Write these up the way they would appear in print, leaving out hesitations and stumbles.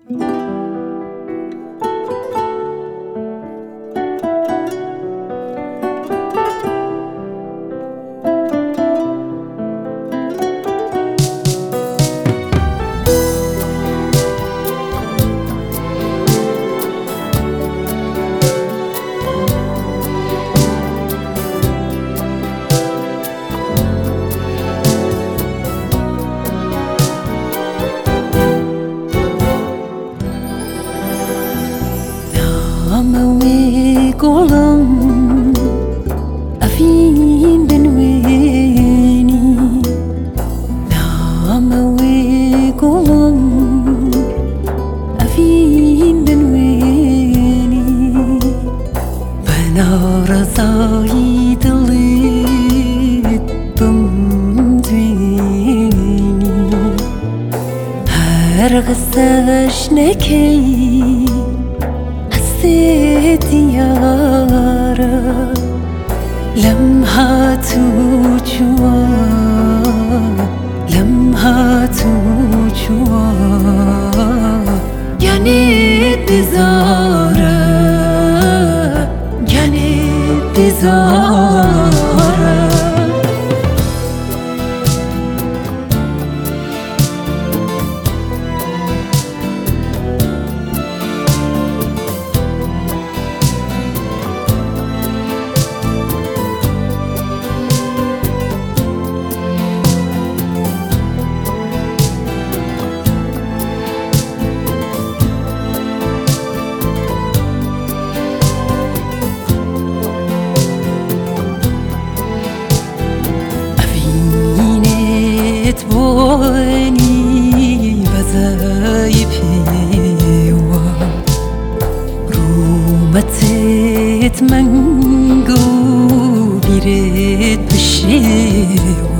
Amawi kolam afin benweni Amawi kolam afin benweni Bana razai dalit bumdweni Her gısaş nekey ديارة لمحة جوا لمحة جوا يعني بزارة يعني بزارة بوني بزايبيوا رومتت منقو بيرت بشيوا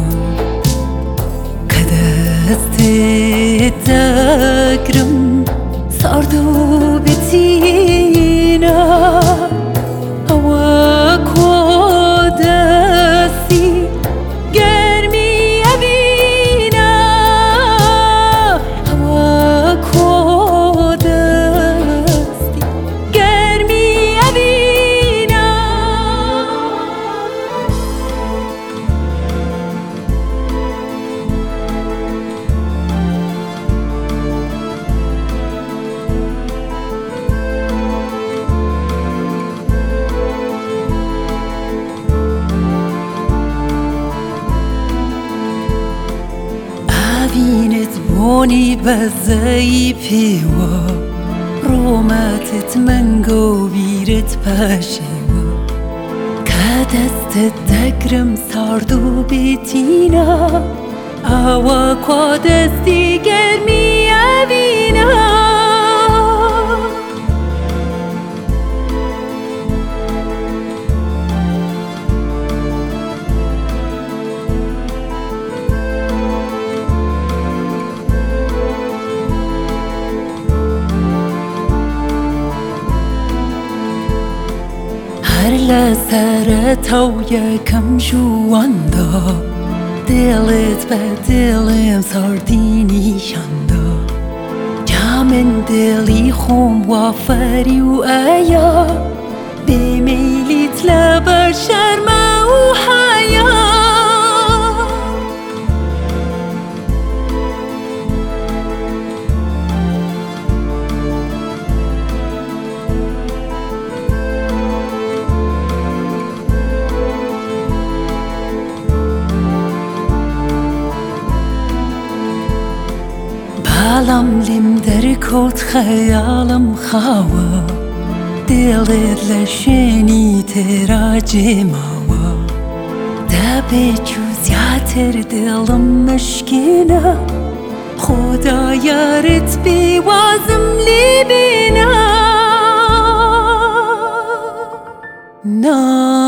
كدستت تكرم صاردو بتينا هواك ودستي بینت بونی بزایی پیوا رومتت منگو بیرت پشیوا کدست دگرم ساردو بیتینا آوا کدستی گرمی اوینا هر لحظه یکم جواندا دلت به دلم سردینی شندا جامن دلی خم و فری و ایا به میلیت لبر شرم و حیا عالم لم در کت خیالم خوا دلت لشنی تراجع ماوا دبی جزیاتر دلم مشکینا خدا یارت بی وازم لی بینا